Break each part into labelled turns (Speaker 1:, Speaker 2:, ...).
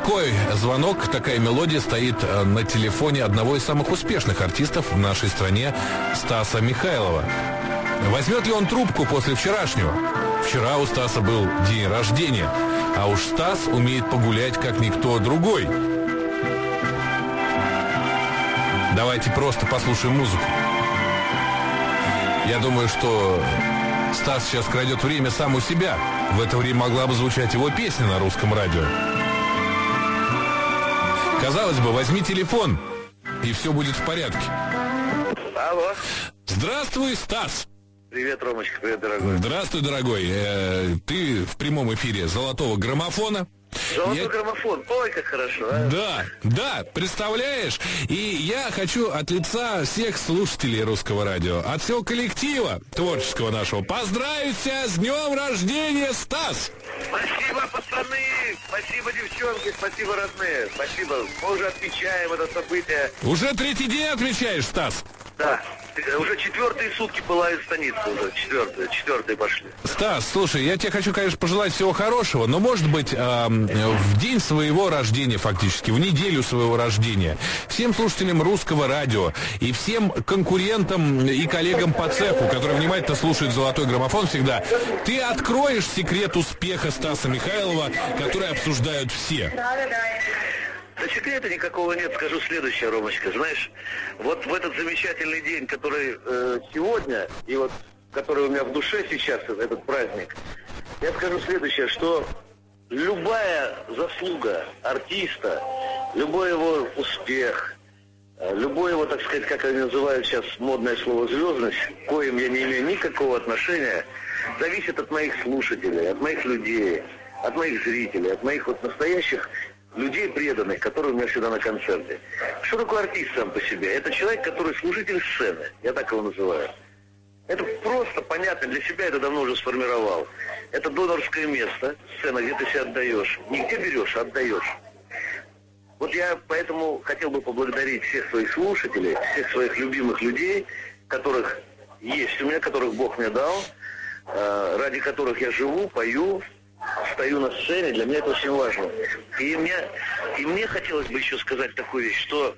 Speaker 1: такой звонок, такая мелодия стоит на телефоне одного из самых успешных артистов в нашей стране, Стаса Михайлова. Возьмет ли он трубку после вчерашнего? Вчера у Стаса был день рождения, а уж Стас умеет погулять, как никто другой. Давайте просто послушаем музыку. Я думаю, что Стас сейчас крадет время сам у себя. В это время могла бы звучать его песня на русском радио. Казалось бы, возьми телефон, и все будет в порядке.
Speaker 2: Алло.
Speaker 1: Здравствуй, Стас.
Speaker 2: Привет, Ромочка, привет, дорогой.
Speaker 1: Здравствуй, дорогой. Ты в прямом эфире «Золотого граммофона».
Speaker 2: Золотой граммофон, ой, как хорошо, а?
Speaker 1: Да, представляешь? И я хочу от лица всех слушателей русского радио, от всего коллектива творческого нашего, поздравить тебя с днем рождения, Стас!
Speaker 2: Спасибо, пацаны! Спасибо, девчонки, спасибо, родные! Спасибо, мы уже отмечаем это событие.
Speaker 1: Уже третий день отмечаешь, Стас?
Speaker 2: Да, уже четвертые сутки была из станицы, уже четвертые пошли.
Speaker 1: Стас, слушай, я тебе хочу, конечно, пожелать всего хорошего, но, может быть, в день своего рождения, фактически, в неделю своего рождения, всем слушателям русского радио и всем конкурентам и коллегам по цеху, которые внимательно слушают «Золотой граммофон» всегда, ты откроешь секрет успеха Стаса Михайлова, который обсуждают все.
Speaker 2: Да секрета никакого нет, скажу следующее, Ромочка. Знаешь, вот в этот замечательный день, который сегодня, и вот который у меня в душе сейчас, этот праздник, я скажу следующее, что любая заслуга артиста, любой его успех, любой его, так сказать, как они называют сейчас модное слово «звездность», к коим я не имею никакого отношения, зависит от моих слушателей, от моих людей, от моих зрителей, от моих вот настоящих людей преданных, которые у меня всегда на концерте. Что такое артист сам по себе? Это человек, который служитель сцены. Я так его называю. Это просто понятно, для себя это давно уже сформировал. Это донорское место, сцена, где ты себя отдаешь. Не где берешь, а отдаешь. Вот я поэтому хотел бы поблагодарить всех своих слушателей, всех своих любимых людей, которых есть у меня, которых Бог мне дал, ради которых я живу, пою, стою на сцене, для меня это очень важно. И мне хотелось бы еще сказать такую вещь, что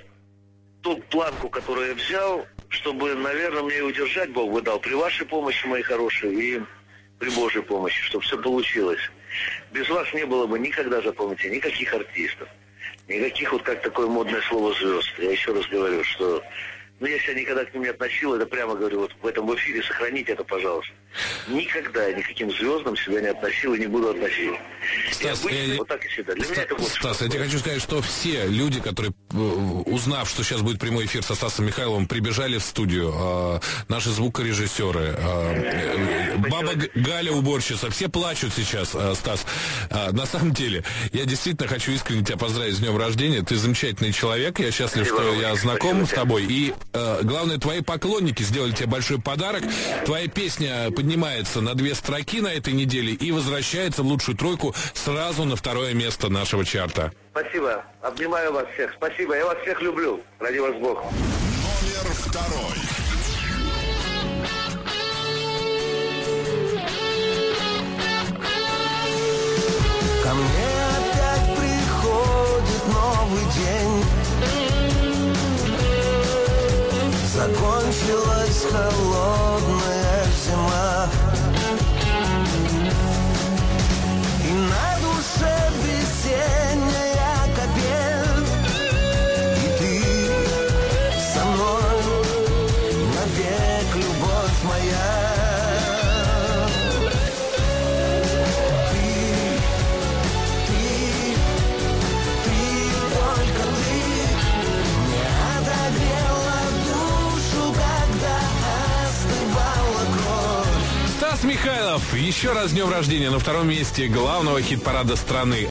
Speaker 2: ту планку, которую я взял, чтобы, наверное, мне ее удержать Бог бы дал при вашей помощи, мои хорошие, и при Божьей помощи, чтобы все получилось. Без вас не было бы никогда, запомните, никаких артистов, никаких вот как такое модное слово «звезд». Я еще раз говорю, что... Но я себя никогда к ним не относил, это прямо говорю, вот в этом эфире сохраните это, пожалуйста. Никогда я никаким звездам себя не относил и не буду относить.
Speaker 1: Стас,
Speaker 2: вот так и всегда. Для меня это вот
Speaker 1: Стас, я тебе хочу сказать, что все люди, которые, узнав, что сейчас будет прямой эфир со Стасом Михайловым, прибежали в студию, наши звукорежиссеры, баба Галя, уборщица, все плачут сейчас, Стас. На самом деле, я действительно хочу искренне тебя поздравить с днем рождения. Ты замечательный человек, я счастлив, что я знаком с тобой. И главное, твои поклонники сделали тебе большой подарок. Твоя песня поднимается на 2 строки на этой неделе и возвращается в лучшую тройку сразу на 2-е место нашего чарта.
Speaker 2: Спасибо. Обнимаю вас всех. Спасибо. Я вас всех люблю. Ради вас Бог.
Speaker 3: Номер 2.
Speaker 4: Ко мне опять приходит новый день. Закончилась холодная зима, и на душе весенняя капель, и ты со мной навек, любовь моя.
Speaker 1: Михайлов, еще раз с днем рождения на 2-м месте главного хит-парада страны.